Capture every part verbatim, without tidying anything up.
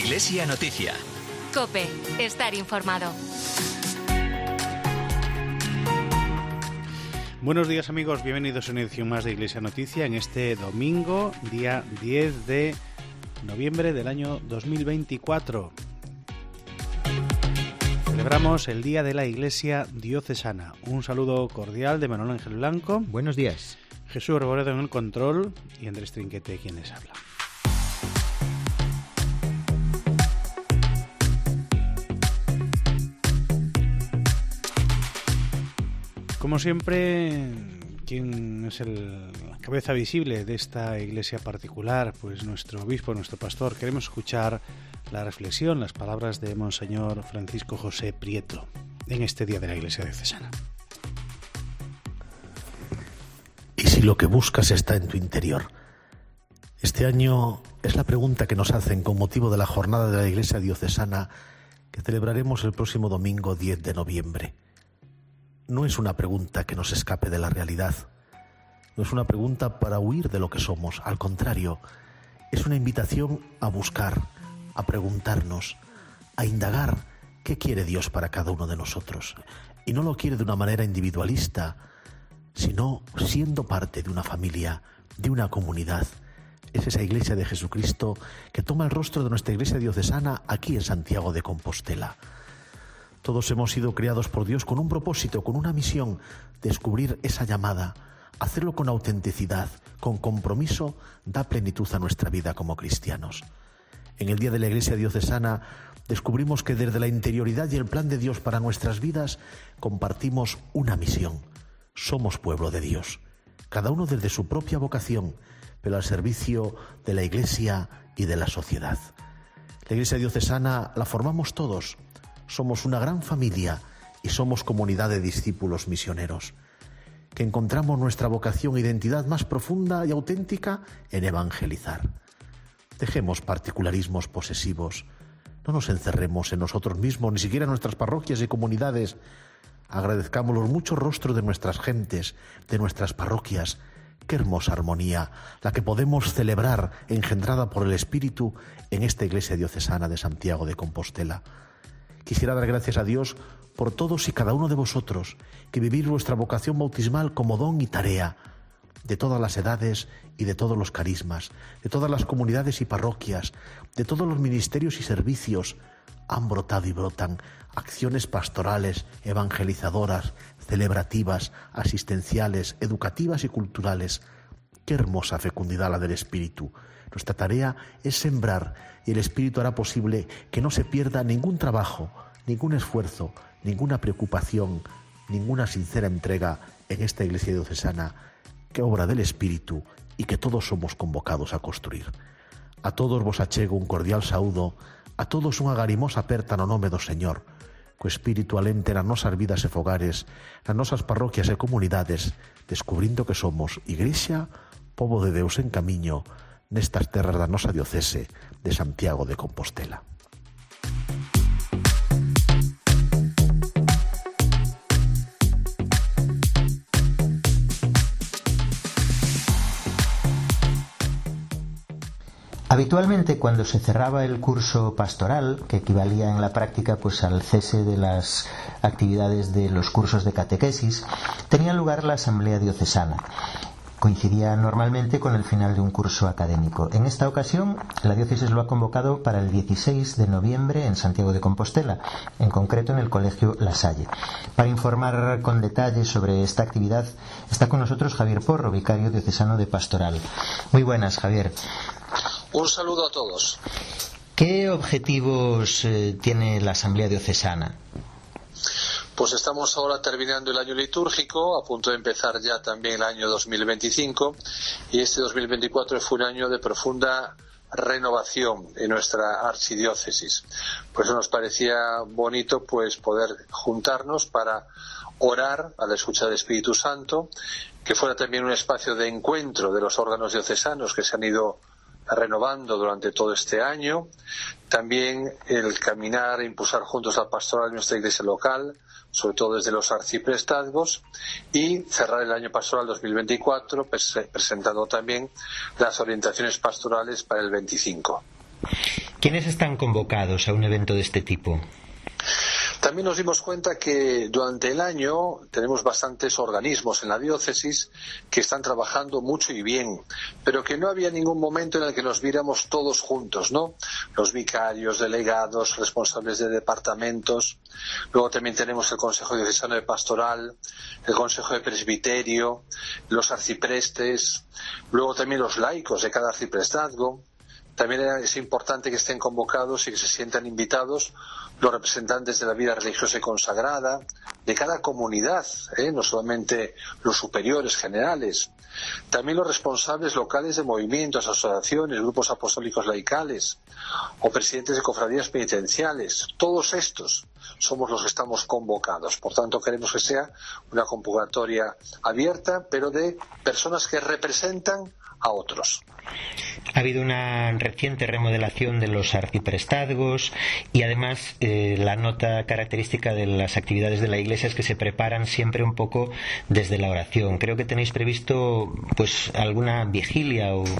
Iglesia Noticia. COPE, estar informado. Buenos días amigos, bienvenidos a una edición más de Iglesia Noticia en este domingo, día diez de noviembre del año dos mil veinticuatro. Celebramos el Día de la Iglesia Diocesana. Un saludo cordial de Manuel Ángel Blanco. Buenos días. Jesús Reboredo en el control y Andrés Trinquete quien les habla. Como siempre, ¿quién es el cabeza visible de esta iglesia particular? Pues nuestro obispo, nuestro pastor. Queremos escuchar la reflexión, las palabras de Monseñor Francisco José Prieto en este Día de la Iglesia Diocesana. ¿Y si lo que buscas está en tu interior? Este año es la pregunta que nos hacen con motivo de la jornada de la Iglesia Diocesana que celebraremos el próximo domingo diez de noviembre. No es una pregunta que nos escape de la realidad, no es una pregunta para huir de lo que somos, al contrario, es una invitación a buscar, a preguntarnos, a indagar qué quiere Dios para cada uno de nosotros. Y no lo quiere de una manera individualista, sino siendo parte de una familia, de una comunidad. Es esa Iglesia de Jesucristo que toma el rostro de nuestra Iglesia Diocesana aquí en Santiago de Compostela. Todos hemos sido creados por Dios con un propósito, con una misión, descubrir esa llamada, hacerlo con autenticidad, con compromiso, da plenitud a nuestra vida como cristianos. En el Día de la Iglesia Diocesana descubrimos que desde la interioridad y el plan de Dios para nuestras vidas compartimos una misión. Somos pueblo de Dios, cada uno desde su propia vocación, pero al servicio de la Iglesia y de la sociedad. La Iglesia Diocesana la formamos todos. Somos una gran familia y somos comunidad de discípulos misioneros, que encontramos nuestra vocación e identidad más profunda y auténtica en evangelizar. Dejemos particularismos posesivos, no nos encerremos en nosotros mismos, ni siquiera en nuestras parroquias y comunidades. Agradezcamos los muchos rostros de nuestras gentes, de nuestras parroquias. Qué hermosa armonía, la que podemos celebrar, engendrada por el Espíritu en esta Iglesia Diocesana de Santiago de Compostela. Quisiera dar gracias a Dios por todos y cada uno de vosotros, que vivís vuestra vocación bautismal como don y tarea, de todas las edades y de todos los carismas, de todas las comunidades y parroquias, de todos los ministerios y servicios. Han brotado y brotan acciones pastorales, evangelizadoras, celebrativas, asistenciales, educativas y culturales. Qué hermosa fecundidad la del Espíritu. Nuestra tarea es sembrar y el Espíritu hará posible que no se pierda ningún trabajo, ningún esfuerzo, ninguna preocupación, ninguna sincera entrega en esta Iglesia Diocesana, que obra del Espíritu y que todos somos convocados a construir. A todos vos achego un cordial saúdo, a todos unha agarimosa aperta no nome do Señor, co Espíritu alente nas nosas vidas e fogares, nas nosas parroquias e comunidades, descubrindo que somos Iglesia, pobo de Deus en camiño, nestas terras da nosa diocese de Santiago de Compostela. Habitualmente, cuando se cerraba el curso pastoral, que equivalía en la práctica pues al cese de las actividades de los cursos de catequesis, tenía lugar la asamblea diocesana. Coincidía normalmente con el final de un curso académico. En esta ocasión, la diócesis lo ha convocado para el dieciséis de noviembre en Santiago de Compostela, en concreto en el Colegio La Salle. Para informar con detalle sobre esta actividad, está con nosotros Javier Porro, vicario diocesano de Pastoral. Muy buenas, Javier. Un saludo a todos. ¿Qué objetivos eh, tiene la Asamblea Diocesana? Pues estamos ahora terminando el año litúrgico, a punto de empezar ya también el año dos mil veinticinco, y este dos mil veinticuatro fue un año de profunda renovación en nuestra archidiócesis. Por eso nos parecía bonito pues poder juntarnos para orar a la escucha del Espíritu Santo, que fuera también un espacio de encuentro de los órganos diocesanos que se han ido renovando durante todo este año, también el caminar e impulsar juntos la pastoral de nuestra iglesia local, sobre todo desde los arciprestazgos, y cerrar el año pastoral dos mil veinticuatro presentando también las orientaciones pastorales para el veinticinco. ¿Quiénes están convocados a un evento de este tipo? También nos dimos cuenta que durante el año tenemos bastantes organismos en la diócesis que están trabajando mucho y bien, pero que no había ningún momento en el que nos viéramos todos juntos, ¿no? Los vicarios, delegados, responsables de departamentos. Luego también tenemos el Consejo Diocesano de Pastoral, el Consejo de Presbiterio, los arciprestes, luego también los laicos de cada arciprestazgo. También es importante que estén convocados y que se sientan invitados los representantes de la vida religiosa y consagrada, de cada comunidad, ¿eh? No solamente los superiores generales, también los responsables locales de movimientos, asociaciones, grupos apostólicos laicales o presidentes de cofradías penitenciales. Todos estos somos los que estamos convocados. Por tanto, queremos que sea una convocatoria abierta, pero de personas que representan a otros. Ha habido una reciente remodelación de los arciprestazgos y además eh, la nota característica de las actividades de la Iglesia es que se preparan siempre un poco desde la oración. Creo que tenéis previsto pues alguna vigilia o...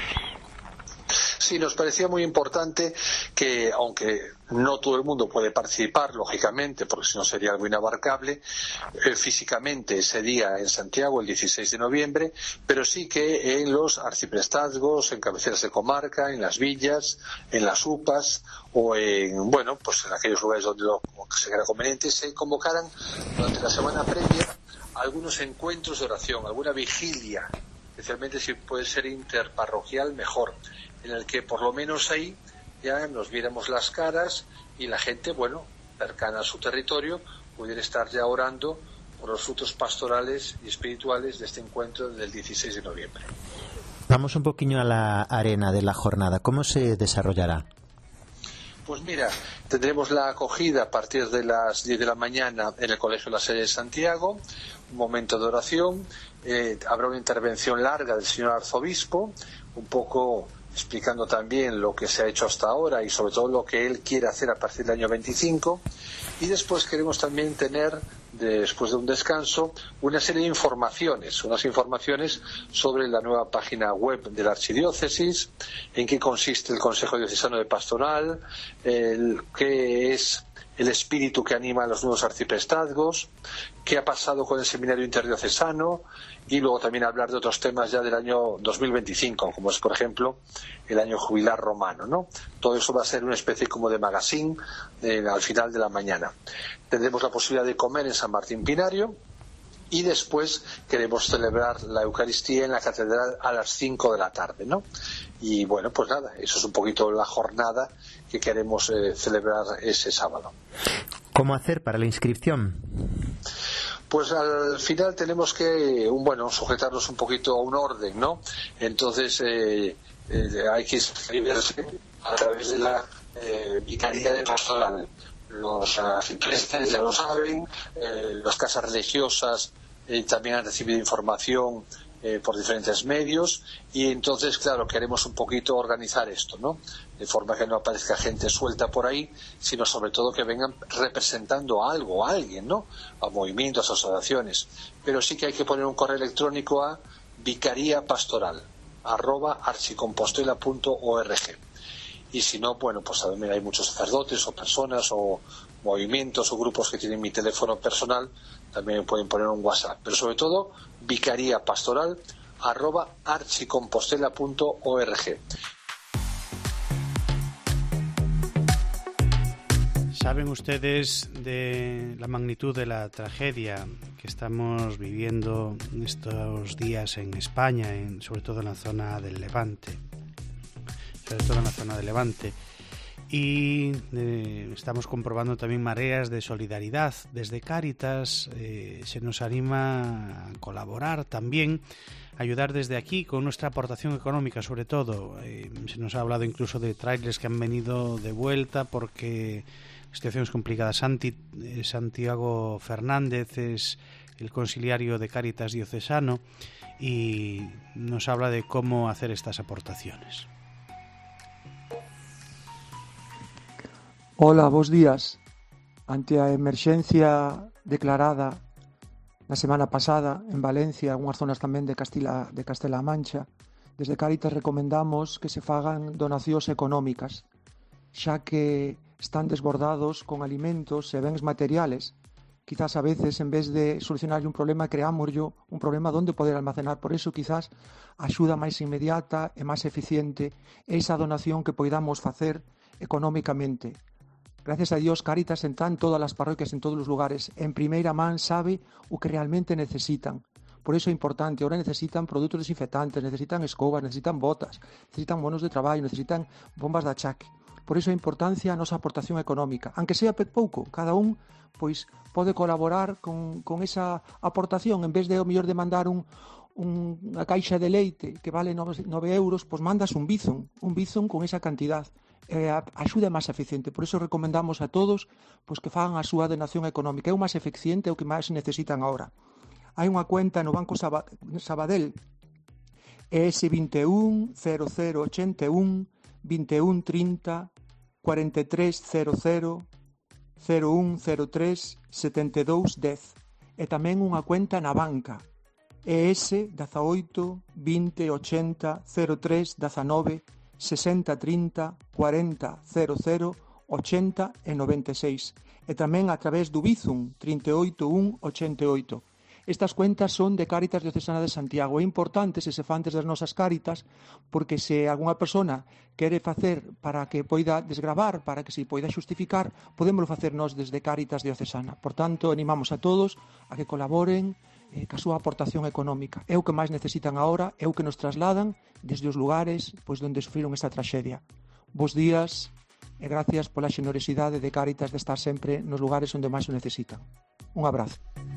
Sí, nos parecía muy importante que, aunque no todo el mundo puede participar, lógicamente, porque si no sería algo inabarcable, eh, físicamente ese día en Santiago, el dieciséis de noviembre, pero sí que en los arciprestazgos, en cabeceras de comarca, en las villas, en las U P As o en, bueno, pues en aquellos lugares donde lo, se crea conveniente, se convocaran durante la semana previa algunos encuentros de oración, alguna vigilia, especialmente si puede ser interparroquial, mejor, en el que por lo menos ahí ya nos viéramos las caras y la gente, bueno, cercana a su territorio, pudiera estar ya orando por los frutos pastorales y espirituales de este encuentro del dieciséis de noviembre. Vamos un poquillo a la arena de la jornada. ¿Cómo se desarrollará? Pues mira, tendremos la acogida a partir de las diez de la mañana en el Colegio La Salle de Santiago, un momento de oración, eh, habrá una intervención larga del señor arzobispo, un poco explicando también lo que se ha hecho hasta ahora y sobre todo lo que él quiere hacer a partir del año veinticinco, y después queremos también tener, después de un descanso, una serie de informaciones, unas informaciones sobre la nueva página web de la Archidiócesis, en qué consiste el Consejo Diocesano de Pastoral, el, qué es el espíritu que anima a los nuevos arciprestazgos, qué ha pasado con el seminario interdiocesano, y luego también hablar de otros temas ya del año dos mil veinticinco, como es, por ejemplo, el año jubilar romano, ¿no? Todo eso va a ser una especie como de magazine eh, al final de la mañana. Tendremos la posibilidad de comer en San Martín Pinario y después queremos celebrar la Eucaristía en la Catedral a las cinco de la tarde, ¿no? Y bueno, pues nada, eso es un poquito la jornada que queremos eh, celebrar ese sábado. ¿Cómo hacer para la inscripción? Pues al final tenemos que, bueno, sujetarnos un poquito a un orden, ¿no? Entonces eh, eh, hay que inscribirse a través de la eh, Vicaría de Pastoral. Los arciprestes ya lo saben, eh, las casas religiosas eh, también han recibido información eh, por diferentes medios, y entonces, claro, queremos un poquito organizar esto, ¿no? De forma que no aparezca gente suelta por ahí, sino sobre todo que vengan representando a algo, a alguien, ¿no? A movimientos, a asociaciones. Pero sí que hay que poner un correo electrónico a vicaría pastoral arroba archicompostela punto org. Y si no, bueno, pues también hay muchos sacerdotes o personas o movimientos o grupos que tienen mi teléfono personal, también pueden poner un WhatsApp. Pero sobre todo, vicaría pastoral arroba archicompostela punto org. ¿Saben ustedes de la magnitud de la tragedia que estamos viviendo estos días en España, en, sobre todo en la zona del Levante? Sobre todo en la zona del Levante. Y eh, estamos comprobando también mareas de solidaridad. Desde Cáritas eh, se nos anima a colaborar también, a ayudar desde aquí con nuestra aportación económica, sobre todo. Eh, se nos ha hablado incluso de trailers que han venido de vuelta porque la situación es complicada. Santi, eh, Santiago Fernández es el conciliario de Cáritas diocesano y nos habla de cómo hacer estas aportaciones. Ola, bos días. Ante a emerxencia declarada na semana pasada en Valencia, unhas zonas tamén de Castila, de Castela-A Mancha, desde Cáritas recomendamos que se fagan donacións económicas xa que están desbordados con alimentos e bens materiales. Quizás a veces, en vez de solucionar un problema, creámoslo un problema donde poder almacenar. Por eso, quizás, a axuda máis inmediata e máis eficiente é esa donación que poidamos facer económicamente. Gracias a Dios, Cáritas está en todas as parroquias, en todos os lugares. En primeira man sabe o que realmente necesitan. Por eso é importante. Ahora necesitan produtos desinfectantes, necesitan escobas, necesitan botas, necesitan bonos de traballo, necesitan bombas de achaque. Por eso a importancia a nosa aportación económica. Aunque sea pouco, cada un pois pode colaborar con, con esa aportación. En vez de, o mellor, de mandar un, un, unha caixa de leite que vale nove euros, pois mandas un bizon, un bizon con esa cantidad. Eh, a axuda máis eficiente. Por eso recomendamos a todos pois que fagan a súa donación económica. É o máis eficiente, o que máis necesitan agora. Hai unha cuenta no Banco Sabadell, E S vinte e un, cero cero ochenta e un, vinte e un trinta, cuarenta e tres cero cero, cero un cero tres, setenta e dous dez. E tamén unha cuenta na banca, E S dezaoito, vinte, ochenta, cero tres, dezenove, sesenta, trinta, cuarenta, cero cero, ochenta e noventa e seis. E tamén a través do Bizum, trinta e oito, un, ochenta e oito. Estas cuentas son de Cáritas Diocesana de Santiago. É importante se se fan desde as nosas Cáritas, porque se algunha persona quere facer para que poida desgravar, para que se poida xustificar, podémoslo facer nós desde Cáritas Diocesana. Por tanto, animamos a todos a que colaboren eh, ca súa aportación económica. É o que máis necesitan agora, é o que nos trasladan desde os lugares pois onde sufriron esta traxedia. Bos días e gracias pola xenerosidade de Cáritas de estar sempre nos lugares onde máis o necesitan. Un abrazo.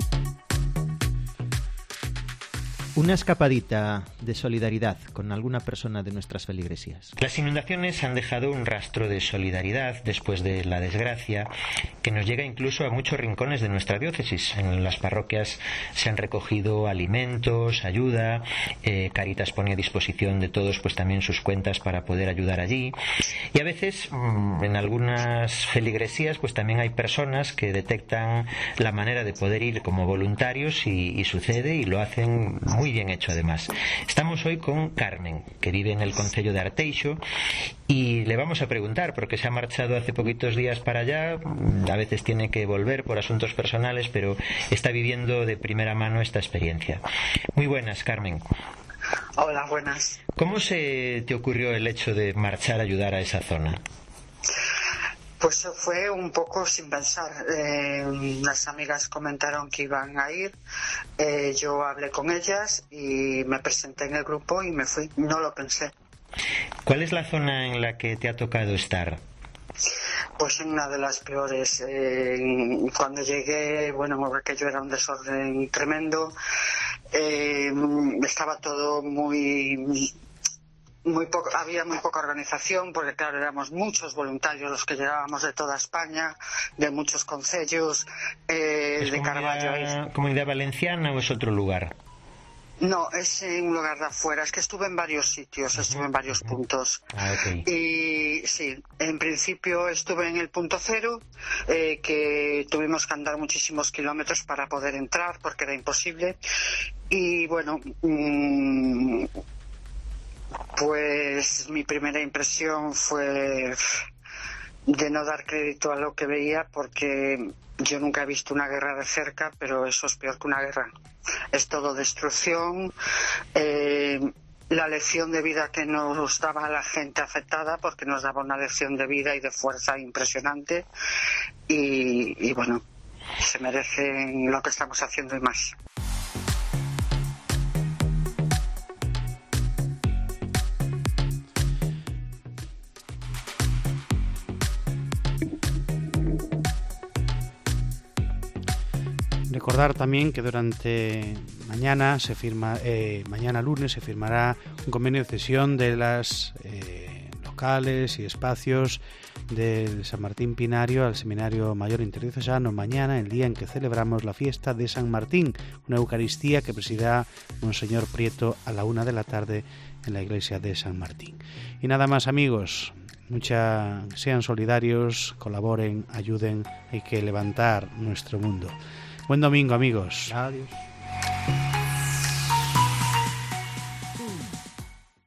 Una escapadita de solidaridad con alguna persona de nuestras feligresías. Las inundaciones han dejado un rastro de solidaridad después de la desgracia que nos llega incluso a muchos rincones de nuestra diócesis. En las parroquias se han recogido alimentos, ayuda, eh, Cáritas pone a disposición de todos pues también sus cuentas para poder ayudar allí. Y a veces mmm, en algunas feligresías pues también hay personas que detectan la manera de poder ir como voluntarios y, y sucede y lo hacen muy bien hecho además. Estamos hoy con Carmen, que vive en el concello de Arteixo, y le vamos a preguntar, porque se ha marchado hace poquitos días para allá, a veces tiene que volver por asuntos personales, pero está viviendo de primera mano esta experiencia. Muy buenas, Carmen. Hola, buenas. ¿Cómo se te ocurrió el hecho de marchar a ayudar a esa zona? Pues fue un poco sin pensar. Eh, las amigas comentaron que iban a ir, eh, yo hablé con ellas y me presenté en el grupo y me fui. No lo pensé. ¿Cuál es la zona en la que te ha tocado estar? Pues en una de las peores. Eh, cuando llegué, bueno, aquello era un desorden tremendo. Eh, estaba todo muy... Muy poco, había muy poca organización porque claro éramos muchos voluntarios los que llegábamos de toda España, de muchos concellos, eh, ¿Es de comunidad, Carballo. ¿Comunidad valenciana o es otro lugar? No, es en un lugar de afuera. Es que estuve en varios sitios, uh-huh. estuve en varios uh-huh. puntos. Ah, okay. Y sí, en principio estuve en el punto cero, eh, que tuvimos que andar muchísimos kilómetros para poder entrar porque era imposible. Y bueno, mmm, pues mi primera impresión fue de no dar crédito a lo que veía porque yo nunca he visto una guerra de cerca, pero eso es peor que una guerra. Es todo destrucción, eh, la lección de vida que nos daba la gente afectada, porque nos daba una lección de vida y de fuerza impresionante y, y bueno, se merecen lo que estamos haciendo y más. Recordar también que durante mañana se firma, eh, mañana lunes se firmará un convenio de cesión de las eh, locales y espacios del San Martín Pinario al Seminario Mayor Interdiocesano mañana, el día en que celebramos la fiesta de San Martín, una Eucaristía que presidirá Monseñor Prieto a la una de la tarde en la iglesia de San Martín. Y nada más, amigos. Mucha, sean solidarios, colaboren, ayuden, hay que levantar nuestro mundo. Buen domingo, amigos. Adiós.